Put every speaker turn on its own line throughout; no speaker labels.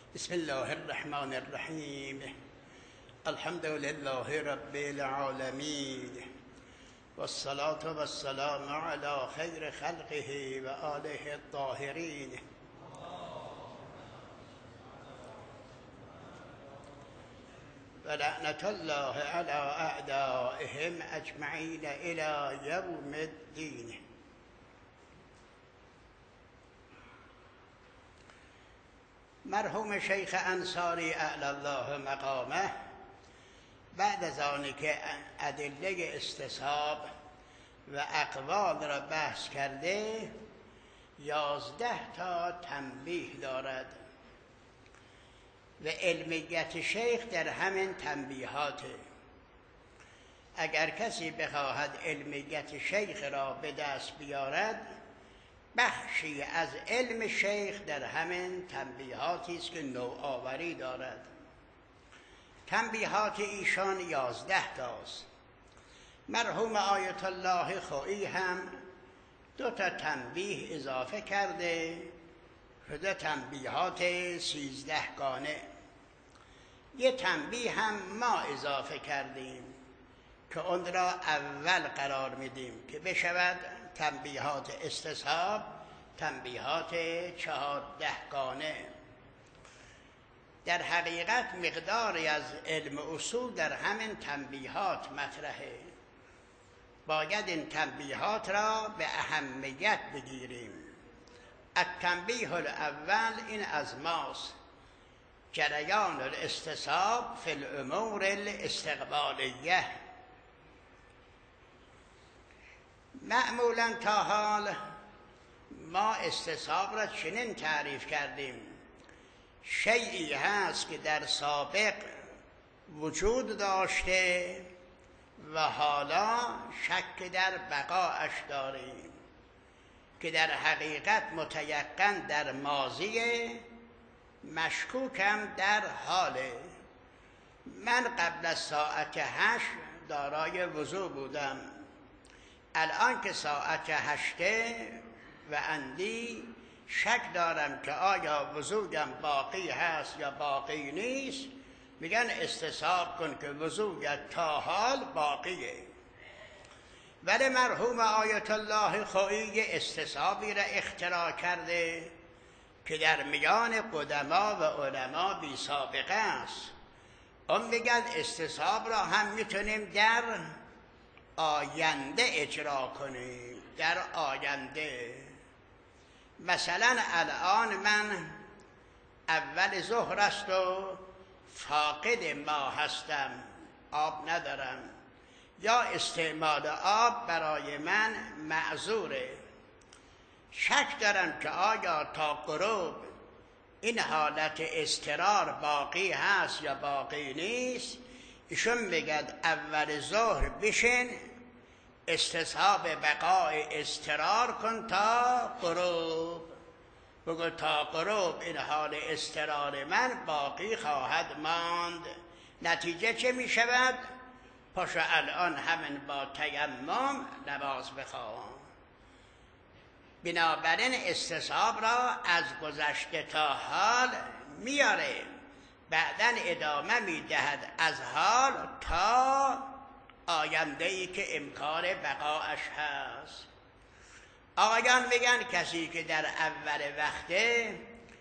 بسم الله الرحمن الرحیم. الحمد لله رب العالمین والصلاة والسلام على خیر خلقه و آله الطاهرین. و لعنة الله على اعدائهم اجمعین الى یوم الدین. مرحوم شیخ انصاری اعلی الله مقامه بعد از آنی که ادله استصحاب و اقوال را بحث کرده 11 تا تنبیه دارد و علمیت شیخ در همین تنبیهاته. اگر کسی بخواهد علمیت شیخ را به دست بیارد، بخشی از علم شیخ در همین تنبیهاتی است که نوآوری دارد. تنبیهات ایشان 11 تاست. مرحوم آیت الله خویی هم 2 تا تنبیه اضافه کرده، شده تنبیهات 13 گانه. یه تنبیه هم ما اضافه کردیم که اون را اول قرار میدیم که بشود تنبیهات استصحاب، تنبیهات 14 گانه. در حقیقت مقداری از علم اصول در همین تنبیهات مطرحه. باید این تنبیهات را به اهمیت بگیریم. التنبیه الاول این از ماست: جریان الاستصحاب فی الامور الاستقبالیه. معمولا تا حال ما استصحاب را چنین تعریف کردیم: شیئی هست که در سابق وجود داشته و حالا شک در بقایش داریم، که در حقیقت متیقن در ماضیه، مشکوکم در حاله. من قبل از ساعت 8 دارای وضو بودم، الان که ساعت 8 و اندی شک دارم که آیا وضویم باقی هست یا باقی نیست. میگن استصحاب کن که وضویت تا حال باقیه. ولی مرحوم آیت الله خویی استصحابی را اختراع کرده که در میان قدما و علما بی سابقه است. اون میگن استصحاب را هم میتونیم در آینده اجرا کنیم، در آینده. مثلا الان من اول ظهر است و فاقد ما هستم، آب ندارم، یا استعمال آب برای من معذوره. شک دارم که آیا تا غروب این حالت اضطرار باقی هست یا باقی نیست. ایشون میگد اول ظهر بشین استصحاب بقای اضطرار کن تا غروب. بگو تا غروب این حال اضطرار من باقی خواهد ماند. نتیجه چه می شود؟ پاشو الان همین با تیمم نماز بخواه. بنابراین استصحاب را از گذشته تا حال میاره، بعدن ادامه میدهد از حال تا آینده‌ای که امکان بقایش هست. آقایان میگن کسی که در اول وقته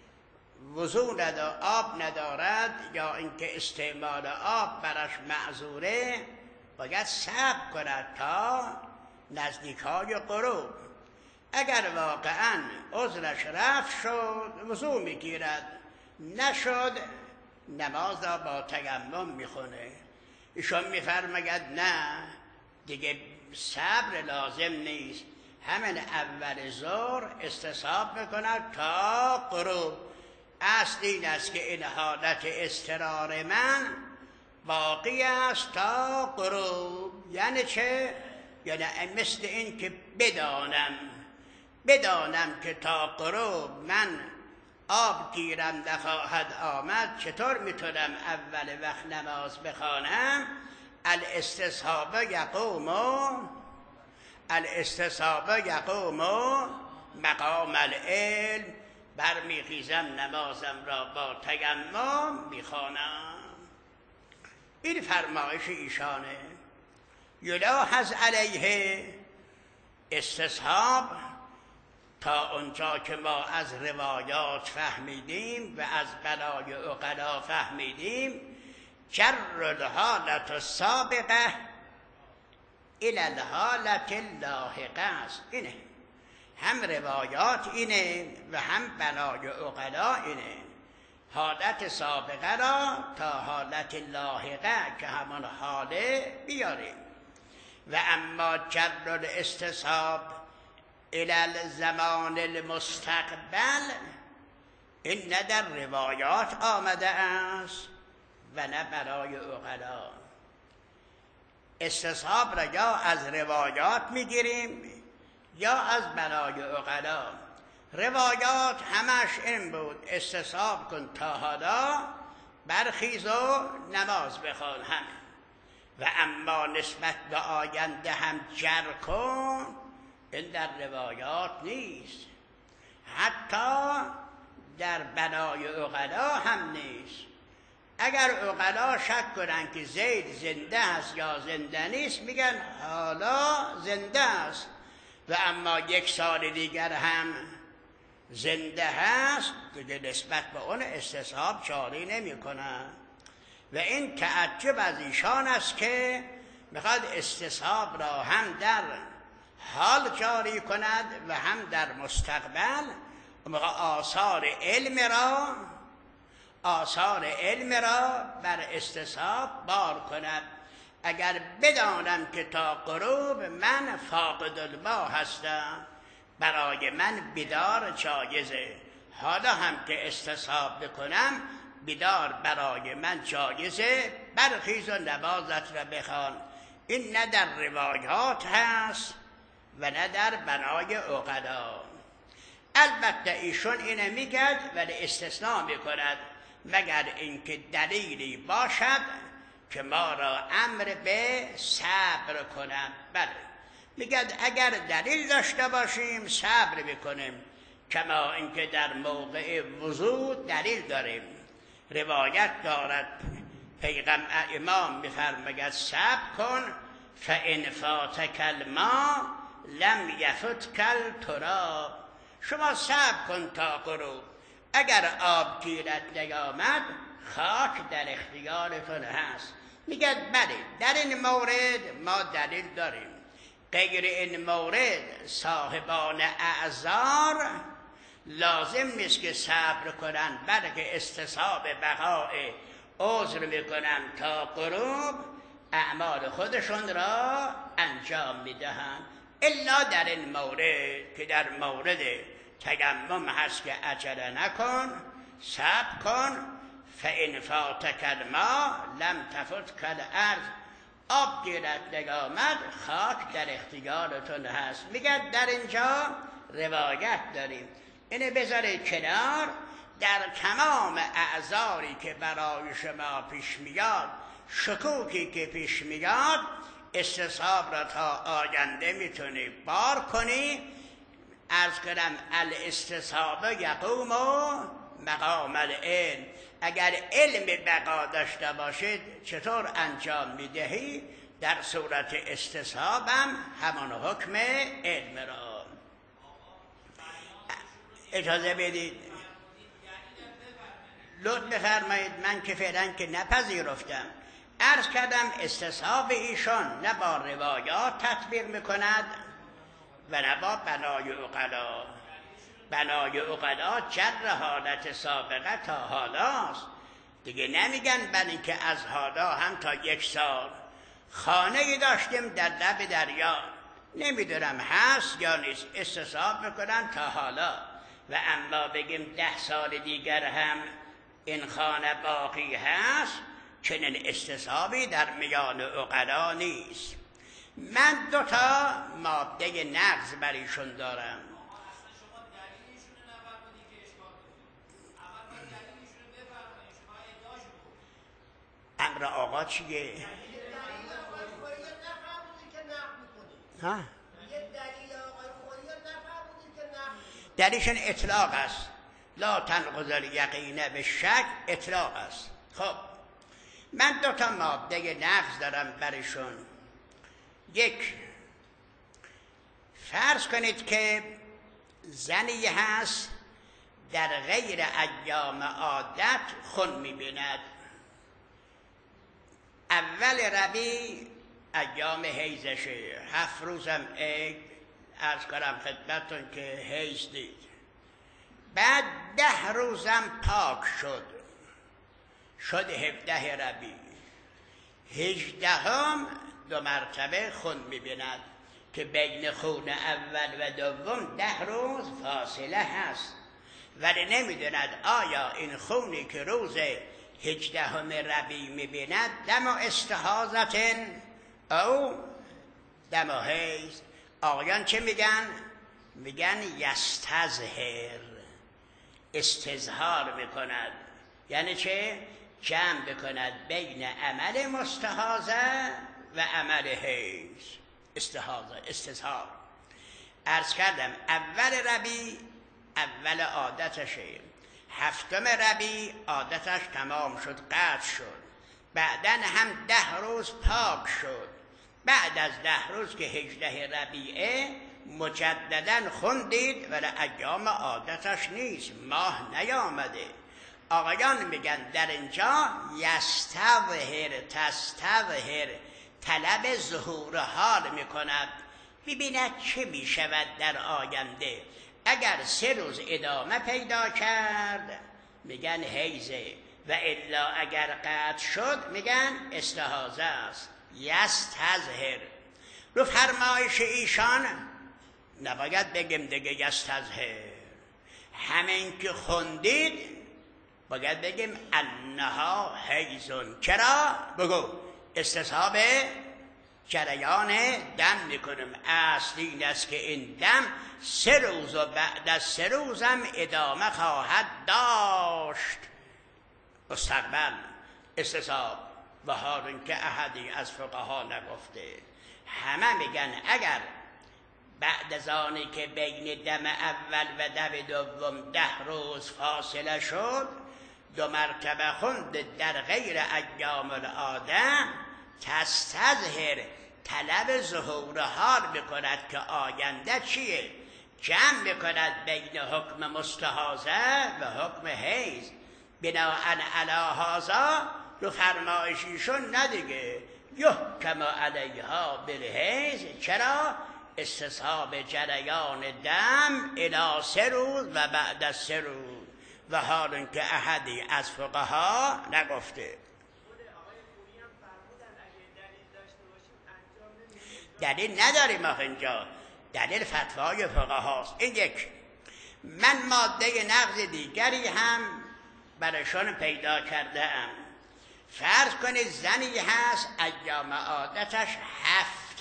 وضو آب ندارد یا اینکه استعمال آب برش معذوره، باید صبر کند تا نزدیکای غروب. اگر واقعا عذرش رفت شد وضو میگیرد، نشد نماز را با تیمم میخونه. ایشون میفرماید نه دیگه صبر لازم نیست، همین اول ظهر استصحاب میکند تا غروب. اصل این است که این حالت اضطرار من باقی است تا غروب. یعنی چه؟ یعنی مثل این که بدانم که تا غروب من آب گیرم نخواهد آمد، چطور میتونم اول وقت نماز بخوانم؟ الاستصحاب یقوم مقام العلم. برمیخیزم نمازم را با تیمم میخوانم. این فرمایش ایشانه. یلاحظ علیه استصحاب تا اونجا که ما از روایات فهمیدیم و از بنای عقلا فهمیدیم، جر الحالت السابقه الی الحالت اللاحقه است. اینه، هم روایات اینه و هم بنای عقلا اینه. حالت سابقه را تا حالت لاحقه که همان حاله بیاریم. و اما جر الاستصحاب الی الزمان المستقبل، این نه در روایات آمده است و نه برای عقلا. استصحاب را یا از روایات میگیریم یا از بنای عقلا. روایات همش این بود استصحاب کن تا حالا، برخیز و نماز بخوان هم. و اما نسبت به آینده هم جر کن، این در روایات نیست، حتی در بنای عقلا هم نیست. اگر عقلا شک کنن که زید زنده است یا زنده نیست، میگن حالا زنده است و اما 1 سال دیگر هم زنده هست، دیگه نسبت به اون استصحاب جاری نمی کنن. و این تعجب از ایشان است که میخواد استصحاب را هم در حال جاری کند و هم در مستقبل. آثار علم را بر استصحاب بار کند. اگر بدانم که تا غروب من فاقد الما هستم، برای من بیدار جایزه. حالا هم که استصحاب بکنم، بیدار برای من جایزه، برخیز و نمازت را بخوان. این نه در روایات هست و نه در بنای عقلا. البته ایشون اینه میگد ولی استثناء میکند، مگر اینکه دلیلی باشد که ما را امر به صبر کند. بله، میگد اگر دلیل داشته باشیم صبر بکنیم، کما اینکه در موقع وضوء دلیل داریم. روایت دارد پیغمبر امام میفرماید صبر کن فان فاتک الماء لم یفتک التراب. شما صبر کن تا غروب، اگر آب گیرت نیامد خاک در اختیارتون هست. میگه بله در این مورد ما دلیل داریم، غیر این مورد صاحبان اعذار لازم نیست که صبر کنن، بلکه استصحاب بقاء عذر میکنن تا غروب اعمال خودشون را انجام میدهن. الا در این مورد که در مورد تیمم هست که عجله نکن، صبر کن. فان فاتک الماء لم تفتک الارض. آب گیرت نیامد خاک در اختیارتون هست. میگه در اینجا روایت داریم، اینه بذارید کنار. در تمام اعذاری که برای شما پیش میاد، شکوکی که پیش میاد، استصحاب را تا آینده میتونی بار کنی. از کنم الاستصحاب یقوم مقام العلم. اگر علم بقا داشته باشید چطور انجام میدهی؟ در صورت استصحاب هم همان حکم علم را. اجازه بدید لطف بفرمایید، من که فعلا که نپذیرفتم. عرض کردم استصحاب ایشان نه با روایات تطبیق میکند و نه با بنای عقلا. بنای عقلا جر حالت سابقه تا حالاست دیگه. نمیگن بل اینکه از حالا هم تا 1 سال خانه داشتیم در لب دریا، نمیدونم هست یا نیست، استصحاب میکنن تا حالا. و اما بگیم 10 سال دیگر هم این خانه باقی هست، چنین استصحابی در میان عقلا نیست. من 2 ماده نقض بر ایشون دارم. امر آقا چیه؟ دلیلشون اطلاق است. لا تنقض الیقین به شک اطلاق است. خب من 2 ماده نقض دارم برشون. یک، فرض کنید که زنی هست در غیر ایام عادت خون می‌بیند. اول ربیع ایام حیضشه، 7 روزم عرض کنم خدمتتون که حیض دید. بعد 10 روزم پاک شد 17 ربیع. 18 2 مرتبه خون می‌بیند که بین خون اول و دوم 10 روز فاصله هست، ولی نمیدوند آیا این خونی که روز 18 ربیع میبیند دم استحاضت او دم حیض. آقایان چه میگن؟ میگن یستظهر، استظهار میکند. یعنی چه؟ جمع بکند بین عمل مستحاضه و عمل حیض. استظهار. عرض کردم اول ربیع اول عادتشه، 7 ربیع عادتش تمام شد، قطع شد. بعدن هم 10 روز پاک شد. بعد از 10 روز که 18 ربیعه مجددا خون دید ولی ایام عادتش نیست، ماه نیامده. آقایان میگن در اینجا تستظهر طلب ظهور حال میکند، ببیند چه میشود در آینده. اگر 3 روز ادامه پیدا کرد میگن حیضه، و الا اگر قطع شد میگن استحاضه است. یستظهر. رو فرمایش ایشان نباید بگیم دیگه یستظهر، همین که خوندید باید بگیم انها حیضون. چرا؟ بگو استصحاب جریان دم میکنم. اصل این است که این دم 3 روز و بعد از 3 روزم ادامه خواهد داشت. مستقبل استصحاب. و حال که احدی از فقها نگفته. همه میگن اگر بعد از آنی که بین دم اول و دم دوم 10 روز فاصله شد 2 مرتبه خوند در غیر ایام العاده، تستظهر طلب ظهور حال بکند که آینده چیه، جمع بکند بین حکم مستحاضه و حکم حیض. بناءً علی هذا رو فرمایشیشون ندیگه یحکم علیها بالحیض. چرا؟ استصحاب جریان دم الی 3 روز و بعد از 3 روز، و حال که احدی از فقها نگفته. دلیل نداریم آخه اینجا، دلیل فتوای فقهاست. این یک. من ماده نقض دیگری هم برایشان پیدا کرده ام. فرض کنید زنی هست ایام عادتش 7،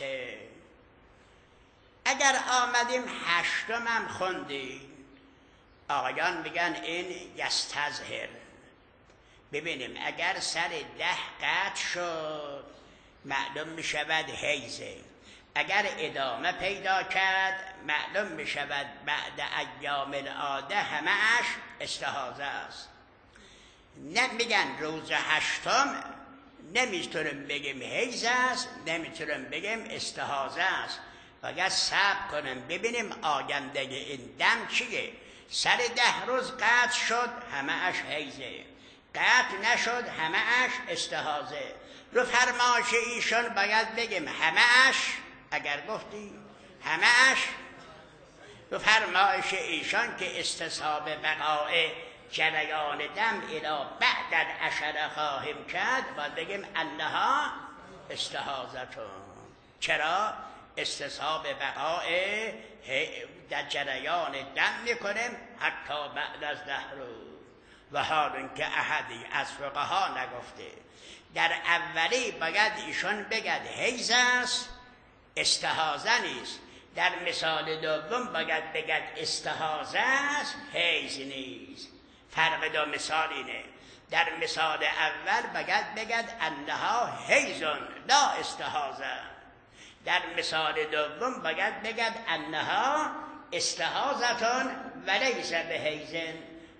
اگر آمدیم 8 هم خوندیم، آقایان میگن این یستظهر. ببینیم اگر سر 10 قطع شد معلوم میشود حیضه، اگر ادامه پیدا کرد معلوم میشود بعد ایام العاده همه‌اش استحاضه است. میگن روز 8 نمیتونیم بگیم حیض است، نمیتونیم بگیم استحاضه است. باید صبر کنیم ببینیم آینده این دم چیه. سر 10 روز قطع شد همه‌اش حیضه، قطع نشد همه‌اش استحاضه. رو فرمایش ایشان باید بگیم همه‌اش. اگر گفتیم همه‌اش رو فرمایش ایشان که استصحاب بقاء جریان دم الی بعد العشر خواهیم کرد، باید بگیم انها استحاضتون. چرا؟ استصحاب بقاء در جریان دم میکنیم حتی بعد از 10 روز، و حال که احدی از فقها نگفته. در اولی باید ایشان بگد حیض است، استحاضه نیست. در مثال دوم باید بگد استحاضه است، حیض نیست. فرق 2 مثال اینه. در مثال اول باید بگد انها حیضون لا استحاضه. در مثال دوم باید بگد انها استحاضتون ولیس بحیضن.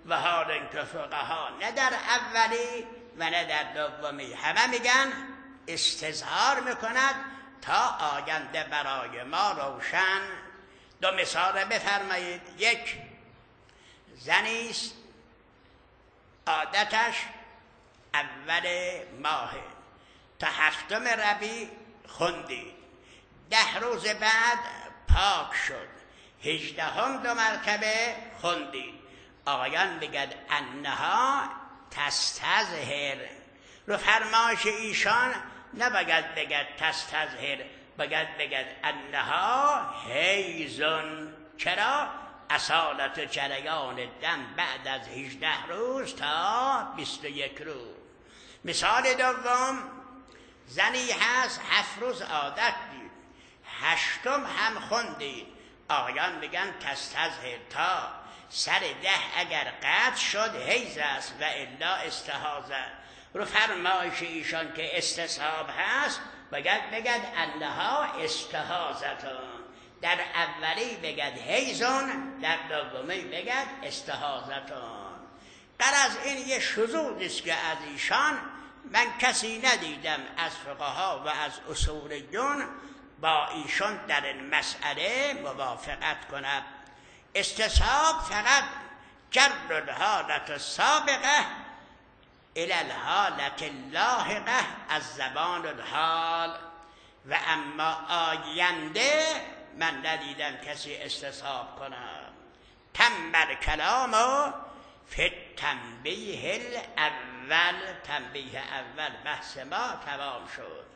و حال اینکه فقها نه در اولی و نه در دومی همه میگن استظهار میکند تا آینده برای ما روشن. دو مثال بفرمایید. یک، زنی است عادتش اول ماه تا 7 ربیع خوندید، 10 روز بعد پاک شد، 18 2 مرتبه خوندید. آقایان بگد انها تستظهر. رو فرمایش ایشان نباید بگد تستظهر، باید بگد انها حیضون. چرا؟ اصالت جریان دم بعد از 18 روز تا 21 روز. مثال دوم، زنی هست 7 روز عادت دید، 8م هم خوندید. آقایان بگن تستظهر تا سر 10 اگر قطع شد حیض است و الا استحاضه. رو فرمایش ایشان که استصحاب هست باید بگد انها استحاضتون. در اولی بگد حیضون، در دومی بگد استحاضتون. غرض این یه شذوذ است که از ایشان من کسی ندیدم از فقها و از اصولیون با ایشان در این مسئله موافقت کند. استصحاب فقط جر الحالت السابقه الی الحالت اللاحقه از زبان الحال، و اما آینده من ندیدم کسی استصحاب کنم. تم الکلام فی التنبیه الاول. تنبیه اول بحث ما تمام شد.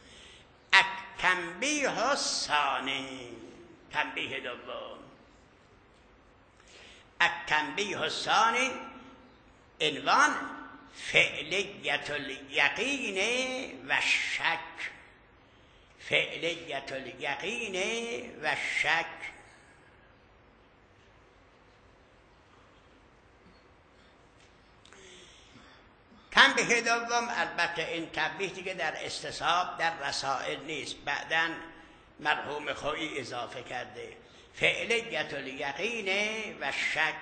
التنبیه الثانی، تنبیه دوم. التنبیه الثانی عنوان فعلیت الیقین و شک. فعلیت الیقین و شک. تنبیه دوم، البته این تنبیه دیگه در استصحاب در رسائل نیست، بعداً مرحوم خویی اضافه کرده. فعلیت الیقین و شک.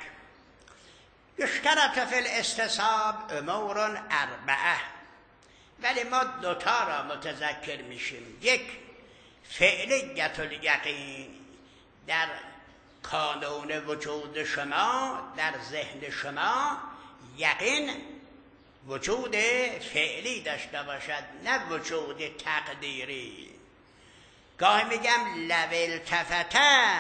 یشترط فی الاستصحاب امور 4، ولی ما 2 را متذکر میشیم. یک، فعلیت الیقین، در کانون وجود شما، در ذهن شما یقین وجود فعلی داشته باشد، نه وجود تقدیری. گاهی میگم لو التفت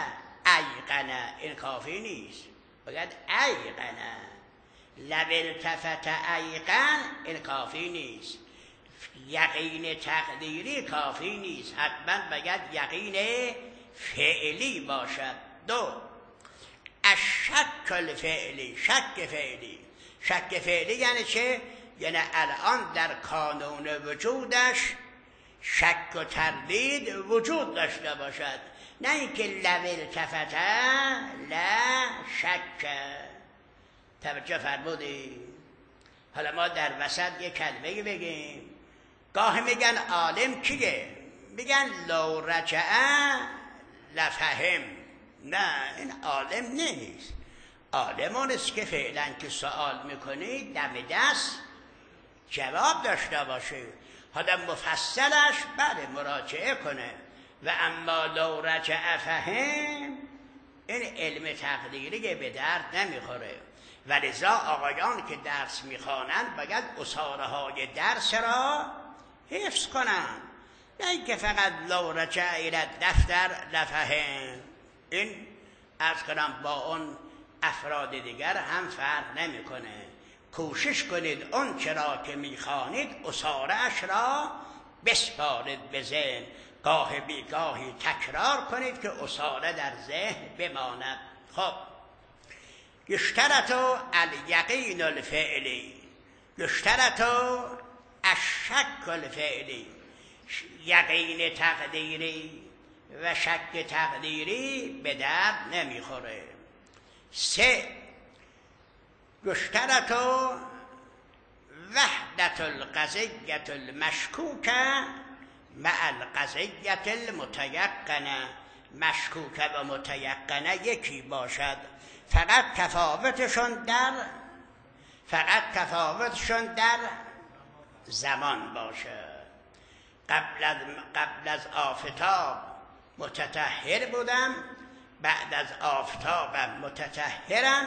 ایقنه، این کافی نیست، باید ایقنه. لو التفت ایقن این کافی نیست. یقین تقدیری کافی نیست، حتما باید یقین فعلی باشد. 2، الشک الفعلی، شک فعلی. شک فعلی یعنی چه؟ یعنی الان در کانون وجودش شک و تردید وجود داشته باشد، نه اینکه لو التفت لا شک. توجه فرمودی؟ حالا ما در وسط یه کلمه بگیم. گاهی میگن عالم کیه؟ میگن لو رجع لفهم. نه، این عالم نیست. عالم اون است که فعلا که سوال میکنید دم دست جواب داشته باشه. حالا مفصلش بله مراجعه کنه. و اما لو رجع فهم، این علم تقدیری به درد نمیخوره. و لذا آقایان که درس میخوانند باید اصاره های درس را حفظ کنند، نه اینکه فقط لو رجع الی دفتر لفهم. این عرض کنم با اون افراد دیگر هم فرق نمیکنه. کوشش کنید اون چرا که میخوانید اصاره اش را بسپارید به ذهن، گاه بیگاهی تکرار کنید که اصاره در ذهن بماند. خب، یشترط الیقین الفعلی، یشترط الشک الفعلی. یقین تقدیری و شک تقدیری به درد نمیخوره. 3، یشترط وحدت القضیة المشکوکه مع القضیة المتیقنه. مشکوکه و متیقنه یکی باشد، فقط تفاوتشون در فقط تفاوتشون در زمان باشه. قبل از آفتاب متطهر بودم، بعد از آفتابم متطهرم.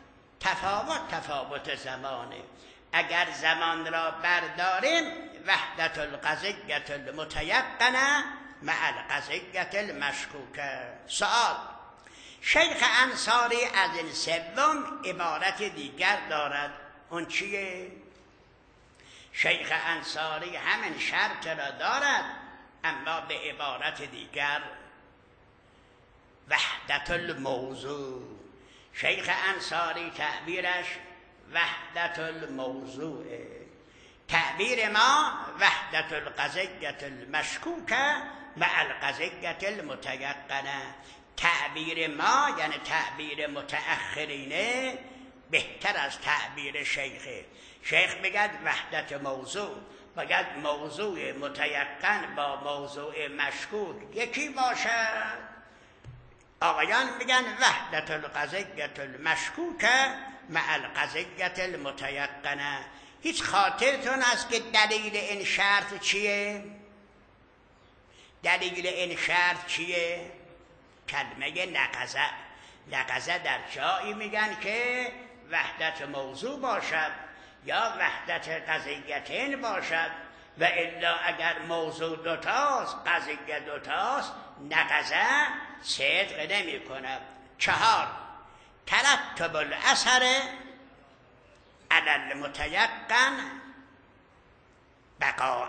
تفاوت زمانه. اگر زمان را برداریم وحدت القضیة المتیقنه مع القضیة المشکوکه. سوال: شیخ انصاری از این سوم عبارت دیگر دارد، اون چیه؟ شیخ انصاری همین شرط را دارد اما به عبارت دیگر، وحدت الموضوع. شیخ انصاری تعبیرش وحدت الموضوع، تعبیر ما وحدت القضیة المشکوکه مع القضیة المتیقنه. تعبیر ما یعنی تعبیر متأخرینه بهتر از تعبیر شیخه. شیخ بگد وحدت موضوع، بگد موضوع متیقن با موضوع مشکوک یکی باشد. آقایان میگن وحدت القضیة المشکوکه مع القضیة المتیقنه. هیچ خاطرتون است که دلیل این شرط چیه؟ دلیل این شرط چیه؟ کلمه نقضه. نقضه در جایی میگن که وحدت موضوع باشد یا وحدت قضیتین باشد، و الا اگر موضوع دوتاست قضیه دوتاست نقضه صدق نمی کند. 4. ترتب الاثر علی المتیقن بقاء.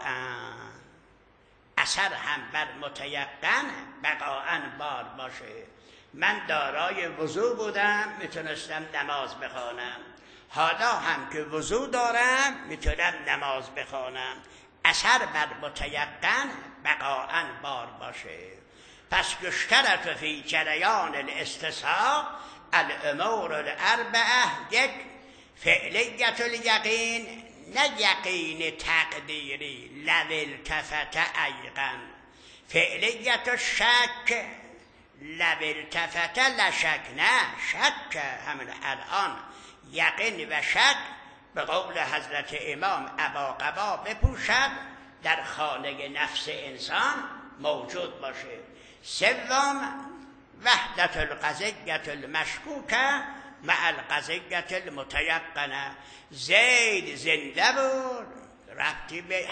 اثر هم بر متیقن بقاء بار باشه. من دارای وضو بودم میتونستم نماز بخوانم، حالا هم که وضو دارم میتونم نماز بخوانم. اثر بر متیقن بقاء بار باشه. پس یشترط فی جریان الاستساغ الامور الاربعه: 1. فعلیت الیقین، نه یقین تقدیری لو التفت ایقن. فعلیت الشک لو التفت لشک، نه شک همین الان. یقین و شک به قول حضرت امام ابا بپوشد در خانه نفس انسان موجود باشه. 3. وحدت القضیة المشکوکه مع القضیة المتیقنه. زید زنده بود، ربطی به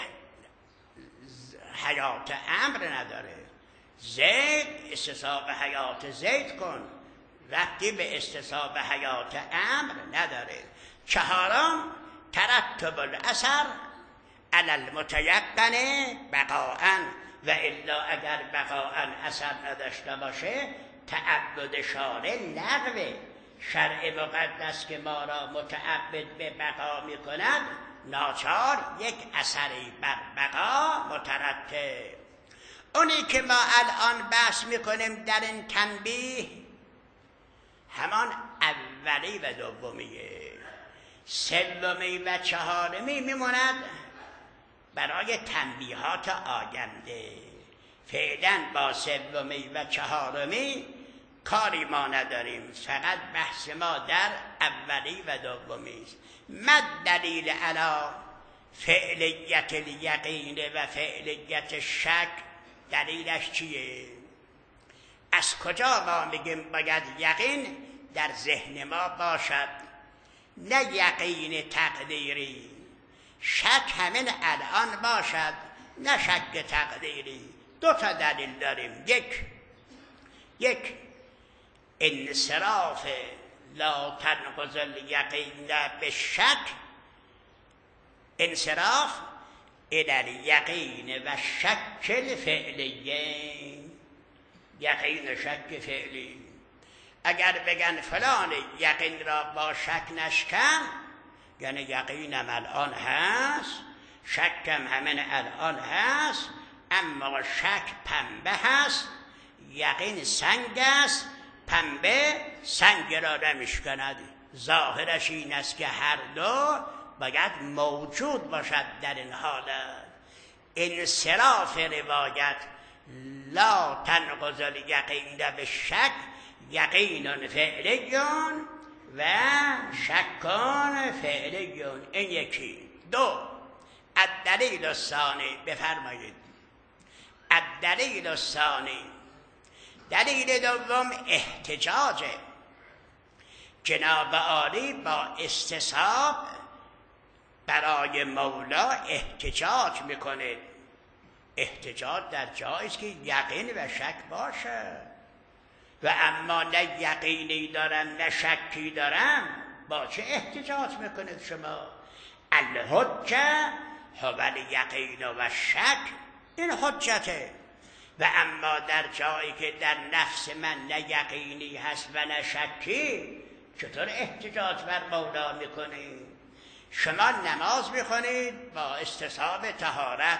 حیات امر نداره. زید استصحاب حیات زید کن، ربطی به استصحاب حیات امر نداره. 4. ترتب الاثر علی المتیقن بقاء، و الا اگر بقاء اثر نداشته باشه تعبد شارع لغوه. شرع مقدس که ما را متعبد به بقا می کند ناچار یک اثری بر بقا مترتب. اونی که ما الان بحث می کنیم در این تنبیه همان اولی و دومیه. 3 و 4 میموند برای تنبیهات آینده. فعلا با 3 و 4 کاری ما نداریم، فقط بحث ما در اولی و دومی است. ما دلیل علی فعلیت الیقین و فعلیت الشک؟ دلیلش چیه؟ از کجا ما میگیم باید یقین در ذهن ما باشد، نه یقین تقدیری؟ شک همین الان باشد، نه شک تقدیری. 2 دلیل داریم. یک انصراف لا تنقض الیقین بالشک، انصراف الى الیقین و شک الفعلیین. یقین و شک فعلی. اگر بگن فلان یقین را با شک نشکن، یعنی یقینم الان هست، شکم همین الان هست، اما شک پنبه هست، یقین سنگ است، پنبه سنگ را نمیشکند. ظاهرش این است که هر دو باید موجود باشد در این حالت. انصراف روایت لا تنقض الیقین بالشک یقین فعلی و شکان فعلیون. این یکی. دو، الدلیل الثانی، بفرمایید. الدلیل الثانی، دلیل دوم احتجاج جناب عالی با استصحاب برای مولا احتجاج میکنه. احتجاج در جایی است که یقین و شک باشه، و اما نه یقینی دارم نه شکی دارم، با چه احتجاج میکنید شما؟ الحجه هو الیقین و شک، این حجته. و اما در جایی که در نفس من نه یقینی هست و نه شکی، چطور احتجاج بر مولا میکنید؟ شما نماز میخونید با استصحاب طهارت،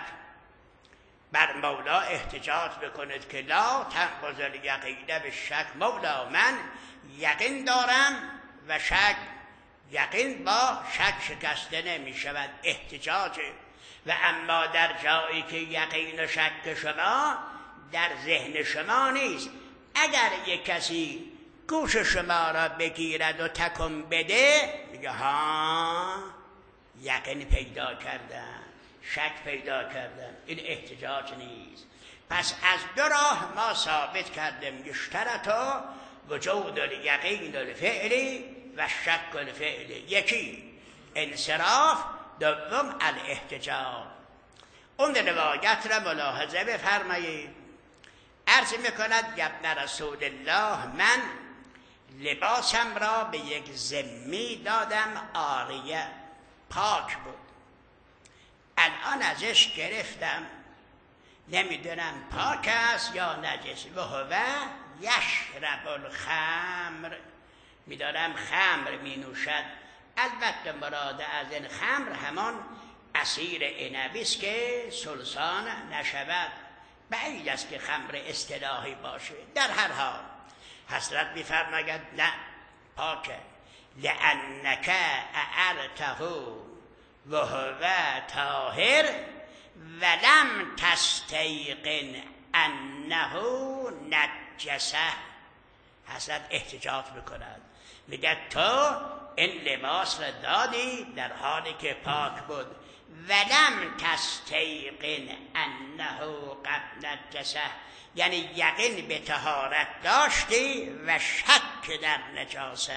بر مولا احتجاج بکنید که لا تنقض الیقین بالشک، مولا من یقین دارم و شک، یقین با شک شکسته نمی شود، احتجاجه. و اما در جایی که یقین و شک شما در ذهن شما نیست، اگر یک کسی گوش شما را بگیرد و تکون بده، میگه ها یقین پیدا کردم، شک پیدا کردم، این احتجاج نیست. پس از دو راه ما ثابت کردیم یشترط وجود الیقین الفعلی و شک الفعلی. یکی انصراف، دوم الاحتجاج. اون روایت را ملاحظه بفرمایید. عرض میکند ابن رسول الله، من لباسم را به یک ذمی دادم، عاریه، پاک بود. الان ازش گرفتم، نمیدونم پاک است یا نجس. و هو یشرب الخمر، میدارم خمر می نوشد. البته مراد از این خمر همان عصیر عنبی است که سلسان نشود. بعید است که خمر اصطلاحی باشه. در هر حال حضرت میفرماید نه، پاکه. لانک اعرته و هو طاهر ولم تستیقن انه نجسه. حضرت احتجاج میکند، میگه تو این لباس را دادی در حالی که پاک بود، ولم تستیقن انه قد نجسه، یعنی یقین به طهارت داشتی و شک در نجاست.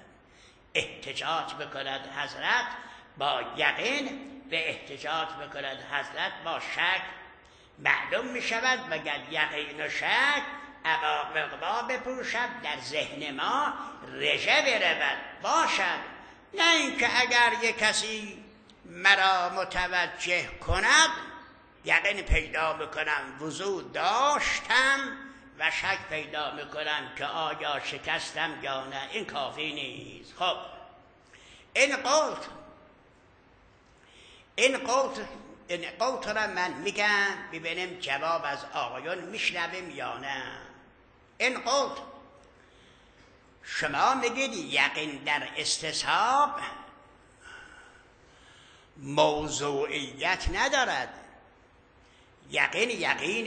احتجاج بکند حضرت با یقین و احتجاج بکند حضرت با شک. معلوم می شود مگر یقین و شک مقبا بپوشد در ذهن ما، رژه برود باشد. نه اینکه اگر یک کسی مرا متوجه کند یقین پیدا میکنم وضو داشتم و شک پیدا میکنم که آیا شکستم یا نه، این کافی نیست. خب این قوت را من میگم، ببینیم جواب از آقایون میشنویم یا نه. این قوت شما میگید یقین در استصحاب موضوعیت ندارد. یقین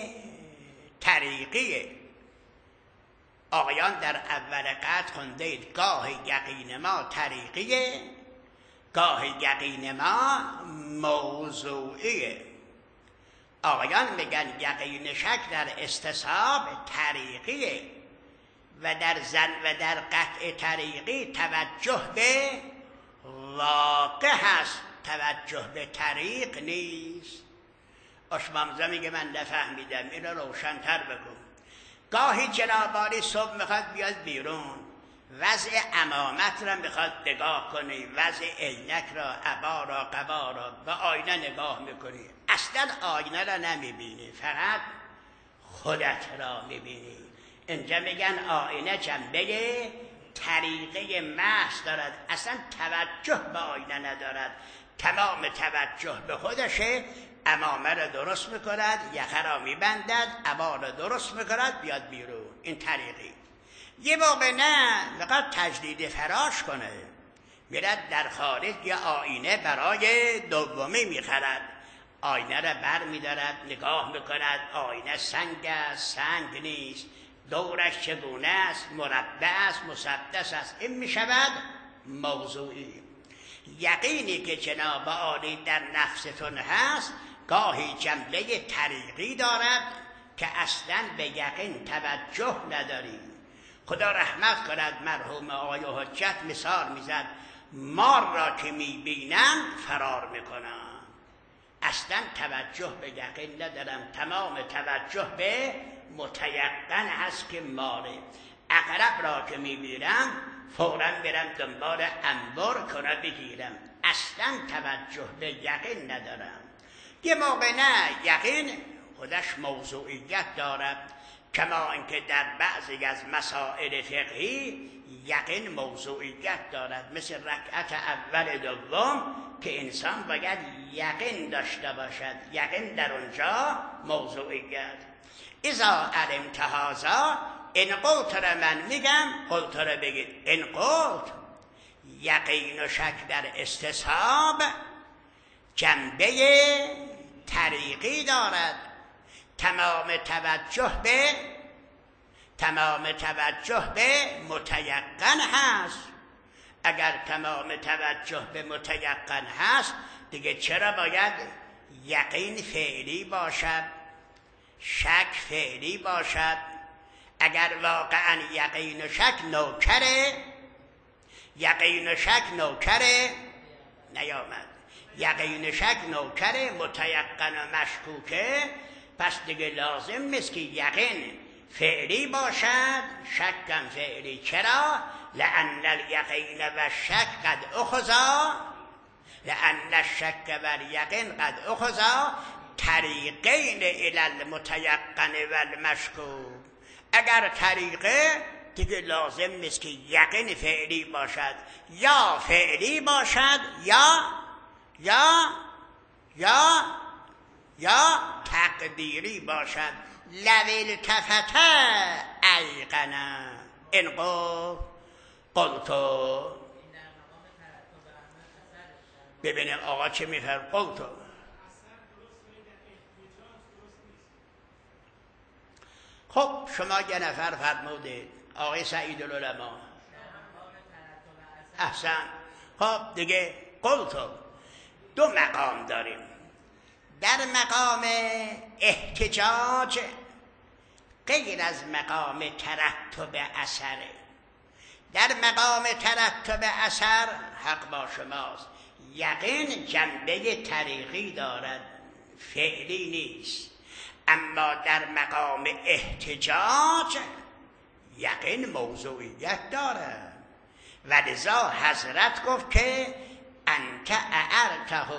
طریقیه. آقایان در اول قطع خوندید گاه یقین ما طریقیه، گاه یقین ما موضوعیه. آقایان میگن یقین شک در استصحاب طریقیه و در زن و در قطع طریقی توجه به واقع هست، توجه به طریق نیست. اشمامزه میگه من نفهمیدم، این رو روشن‌تر بگو. گاهی جناب عالی صبح میخواد بیاد بیرون، وضع امامت را میخواد نگاه کنی، وضع عینک را، عبا را، قبا را، به آینه نگاه میکنی، اصلا آینه را نمیبینی، فقط خودت را میبینی. اینجا میگن آینه جنبه طریقه محض دارد، اصلا توجه به آینه ندارد، تمام توجه به خودشه. امامه را درست میکند، یخه را میبندد، عبا را درست میکند، بیاد بیرون. این طریقی. یه موقع نه، میخواد تجدید فراش کنه، میرد در خارج یه آینه برای دومی میخرد، آینه را بر میدارد، نگاه میکند، آینه سنگ است، سنگ نیست، دورش چگونه است، مربع است، مسدس است. این می شود موضوعی. یقینی که جناب عالی در نفستون هست گاهی جنبه طریقی دارد که اصلا به یقین توجه نداریم. خدا رحمت کند مرحوم آقای حجت مثال میزد، مار را که میبینن فرار میکنن، اصلا توجه به یقین ندارم، تمام توجه به متیقن هست که ماره. عقرب را که میبینم فوراً برم دنبال انبار کنه بگیرم، اصلا توجه به یقین ندارم. یه موقع نه، یقین خودش موضوعیت دارد، کما اینکه در بعضی از مسائل فقهی یقین موضوعیت دارد، مثل رکعت اول دوم که انسان باید یقین داشته باشد، یقین در اونجا موضوعیت. اذا علمت هذا، این قلت را من میگم، قلت را بگید. این قلت یقین و شک در استصحاب جنبه طریقی دارد، تمام توجه به متیقن هست. اگر تمام توجه به متیقن هست دیگه چرا باید یقین فعلی باشد، شک فعلی باشد؟ اگر واقعا یقین و شک نوکره نیامد، یقین و شک نوکره، متیقن و مشکوکه، پس دیگه لازم نیست که یقین فعلی باشد، شکم فعلی. چرا؟ لأن الیقین و شک قد اخذا، لأن الشک و الیقین قد اخذا طریقین الی المتیقن و المشکوک. اگر طریقه دیگه لازم نیست که یقین فعلی باشد، یا فعلی باشد یا تقدیری باشد. لو التفت ایقنا. این قلتو ببینیم آقا چه میفرم. قلتو خب شما یه نفر فرمودید آقای سعید العلماء، احسن. خب دیگه قلتو دو مقام داریم. در مقام احتجاج غیر از مقام ترتب اثره. در مقام ترتب اثر حق با شماست، یقین جنبه طریقی دارد، فعلی نیست. اما در مقام احتجاج یقین موضوعیت دارد، ولذا حضرت گفت که انت اعرته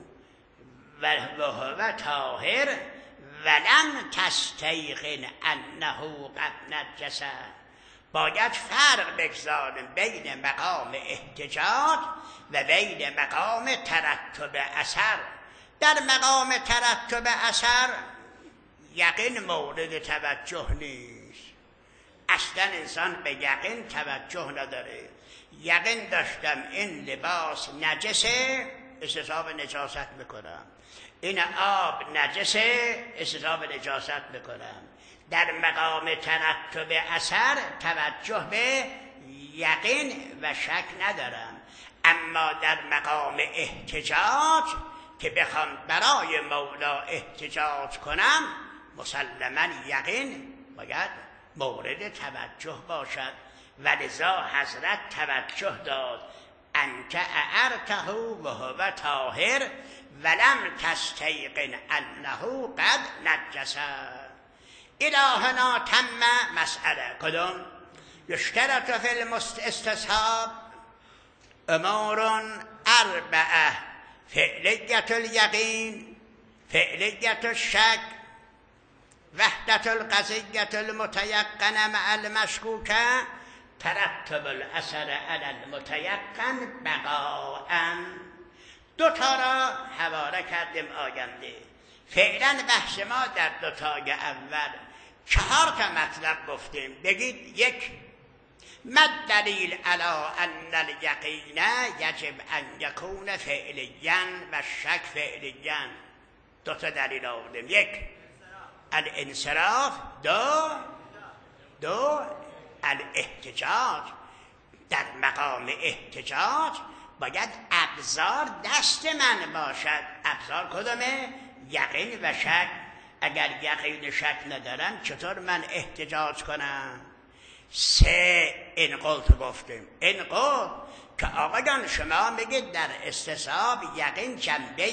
و هو طاهر ولم تستیقن انه قد نجس. باید فرق بگذاریم بین مقام احتجاج و بین مقام ترتب اثر. در مقام ترتب اثر یقین مورد توجه نیست، اصلا انسان به یقین توجه نداره. یقین داشتم این لباس نجسه، استصحاب نجاست میکنم، این آب نجسه، استصحاب نجاست میکنم. در مقام ترتب اثر توجه به یقین و شک ندارم. اما در مقام احتجاج که بخوام برای مولا احتجاج کنم، مسلما یقین باید مورد توجه باشد. ولذا حضرت توجه داد انت اعرته و هو طاهر ولم تستیقن انه قد نجس. الهنا تم مسئله کدوم؟ یشترط فی الاستصحاب امور اربعه: فعلیت الیقین، فعلیت الشک، وحدت القضیت المتیقن مع المشکوکه، ترتب الاثر علی المتیقن بقاءً. دوتا را حواله کردیم آینده. فعلا بحث ما در دوتای اول 4 تا مطلب گفتیم. بگید یک، ما دلیل علی ان الیقین یجب ان یکون فعلیا و شک فعلیا. 2 تا دلیل آوردیم. یک، الانصراف. 2، دو الاحتجاج. در مقام احتجاج باید ابزار دست من باشد. ابزار کدومه؟ یقین و شک. اگر یقین شک ندارم چطور من احتجاج کنم؟ سه این قلت گفتیم. این قلت که آقایان شما میگید در استصحاب یقین جنبه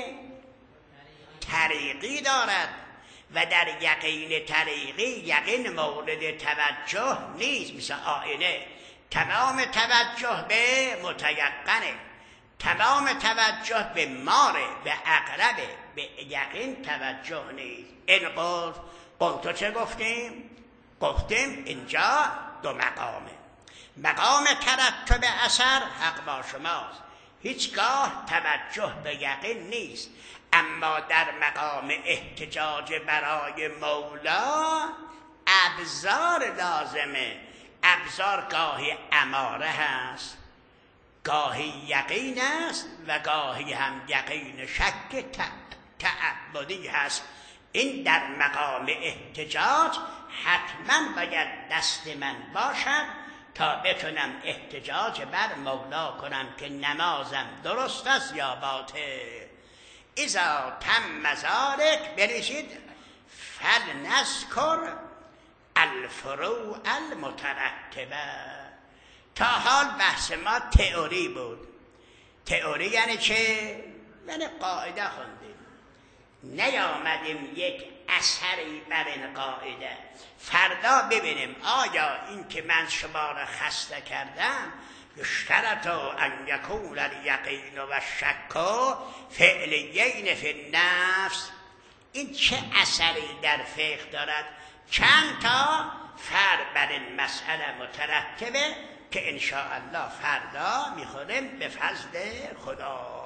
طریقی دارد و در یقین طریقی یقین مورد توجه نیست. مثل آینه تمام توجه به متیقنه، تمام توجه به ماره، به عقربه، به یقین توجه نیست. این قلت چه گفتیم؟ گفتیم اینجا دو مقامه. مقام ترتب اثر حق با شماست، هیچگاه توجه به یقین نیست. اما در مقام احتجاج برای مولا ابزار لازمه. ابزار گاهی اماره هست، گاهی یقین است و گاهی هم یقین شک تعبدی هست. این در مقام احتجاج حتما باید دست من باشد تا بتونم احتجاج بر مولا کنم که نمازم درست است یا باطل. اذا تم ذلک بنویسید فلنذکر الفروع المترتبه. تا حال بحث ما تئوری بود. تئوری یعنی چه؟ یعنی قاعده خوندیم، نیامدیم یک اثری بر این قاعده. فردا ببینیم آیا این که من شما را خسته کردم اشترط ان یکون الیقین و الشک فعلیین فی النفس، این چه اثری در فقه دارد؟ چند تا فرق بر این مسئله مترتبه که انشاءالله فردا میخوریم به فضل خدا.